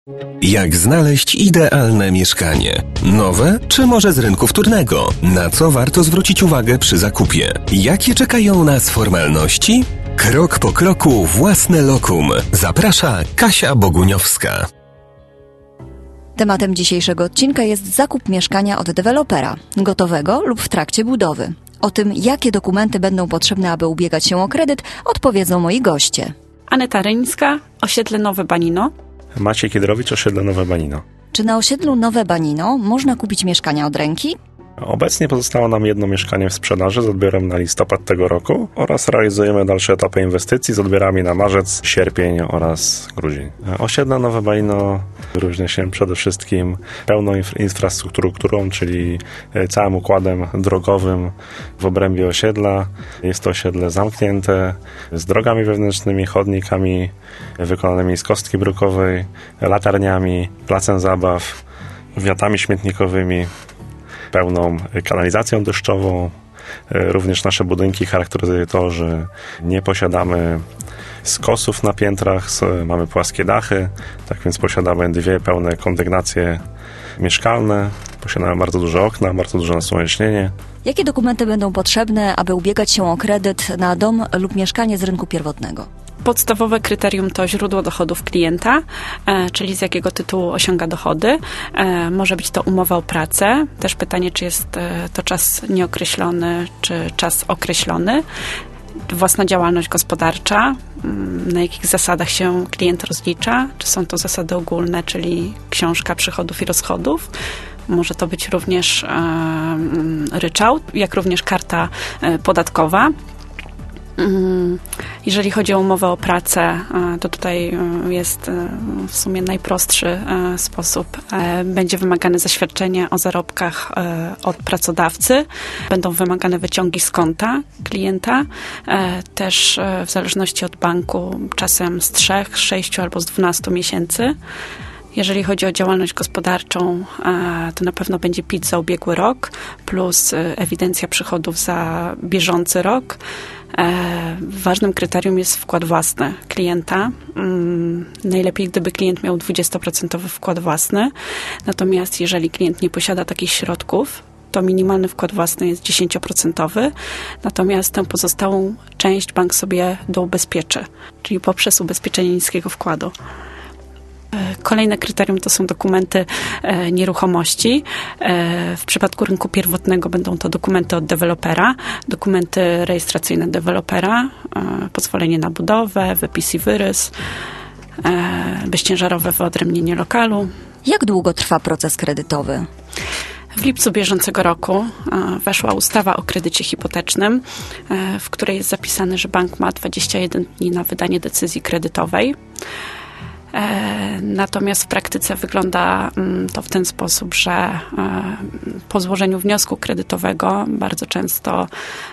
Jak znaleźć idealne mieszkanie? Nowe czy może z rynku wtórnego? Na co warto zwrócić uwagę przy zakupie? Jakie czekają nas formalności? Krok po kroku własne lokum. Zaprasza Kasia Boguniowska. Tematem dzisiejszego odcinka jest zakup mieszkania od dewelopera, gotowego lub w trakcie budowy. O tym, jakie dokumenty będą potrzebne, aby ubiegać się o kredyt, odpowiedzą moi goście. Aneta Ryńska, osiedle Nowe Banino. Maciej Kiedrowicz, osiedle Nowe Banino. Czy na osiedlu Nowe Banino można kupić mieszkania od ręki? Obecnie pozostało nam jedno mieszkanie w sprzedaży z odbiorem na listopad tego roku oraz realizujemy dalsze etapy inwestycji z odbiorami na marzec, sierpień oraz grudzień. Osiedle Nowe Banino wyróżnia się przede wszystkim pełną infrastrukturą, czyli całym układem drogowym w obrębie osiedla. Jest to osiedle zamknięte, z drogami wewnętrznymi, chodnikami wykonanymi z kostki brukowej, latarniami, placem zabaw, wiatami śmietnikowymi, pełną kanalizacją deszczową. Również nasze budynki charakteryzuje to, że nie posiadamy skosów na piętrach, mamy płaskie dachy, tak więc posiadamy dwie pełne kondygnacje mieszkalne, posiadamy bardzo duże okna, bardzo duże nasłonecznienie. Jakie dokumenty będą potrzebne, aby ubiegać się o kredyt na dom lub mieszkanie z rynku pierwotnego? Podstawowe kryterium to źródło dochodów klienta, czyli z jakiego tytułu osiąga dochody. Może być to umowa o pracę. Też pytanie, czy jest to czas nieokreślony, czy czas określony. Własna działalność gospodarcza, na jakich zasadach się klient rozlicza. Czy są to zasady ogólne, czyli książka przychodów i rozchodów. Może to być również ryczałt, jak również karta podatkowa. Jeżeli chodzi o umowę o pracę, to tutaj jest w sumie najprostszy sposób. Będzie wymagane zaświadczenie o zarobkach od pracodawcy. Będą wymagane wyciągi z konta klienta. Też w zależności od banku czasem z 3, 6 albo z 12 miesięcy. Jeżeli chodzi o działalność gospodarczą, to na pewno będzie PIT za ubiegły rok plus ewidencja przychodów za bieżący rok. Ważnym kryterium jest wkład własny klienta. Najlepiej, gdyby klient miał 20% wkład własny. Natomiast jeżeli klient nie posiada takich środków, to minimalny wkład własny jest 10%, natomiast tę pozostałą część bank sobie doubezpieczy, czyli poprzez ubezpieczenie niskiego wkładu. Kolejne kryterium to są dokumenty nieruchomości. W przypadku rynku pierwotnego będą to dokumenty od dewelopera, dokumenty rejestracyjne dewelopera, pozwolenie na budowę, wypis i wyrys, bezciężarowe wyodrębnienie lokalu. Jak długo trwa proces kredytowy? W lipcu bieżącego roku weszła ustawa o kredycie hipotecznym, w której jest zapisane, że bank ma 21 dni na wydanie decyzji kredytowej. Natomiast w praktyce wygląda to w ten sposób, że po złożeniu wniosku kredytowego bardzo często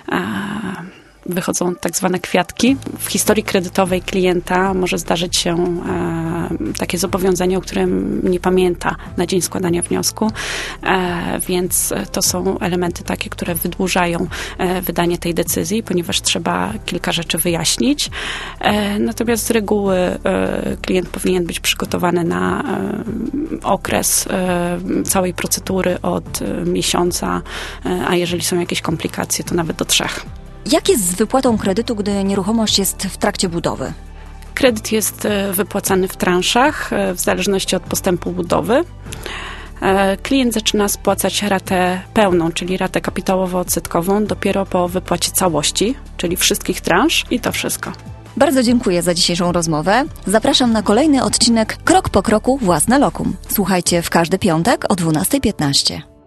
wychodzą tak zwane kwiatki. W historii kredytowej klienta może zdarzyć się takie zobowiązanie, o którym nie pamięta na dzień składania wniosku, więc to są elementy takie, które wydłużają wydanie tej decyzji, ponieważ trzeba kilka rzeczy wyjaśnić. Natomiast z reguły klient powinien być przygotowany na okres całej procedury od miesiąca, a jeżeli są jakieś komplikacje, to nawet do 3. Jak jest z wypłatą kredytu, gdy nieruchomość jest w trakcie budowy? Kredyt jest wypłacany w transzach w zależności od postępu budowy. Klient zaczyna spłacać ratę pełną, czyli ratę kapitałowo-odsetkową dopiero po wypłacie całości, czyli wszystkich transz i to wszystko. Bardzo dziękuję za dzisiejszą rozmowę. Zapraszam na kolejny odcinek Krok po kroku własne lokum. Słuchajcie w każdy piątek o 12:15.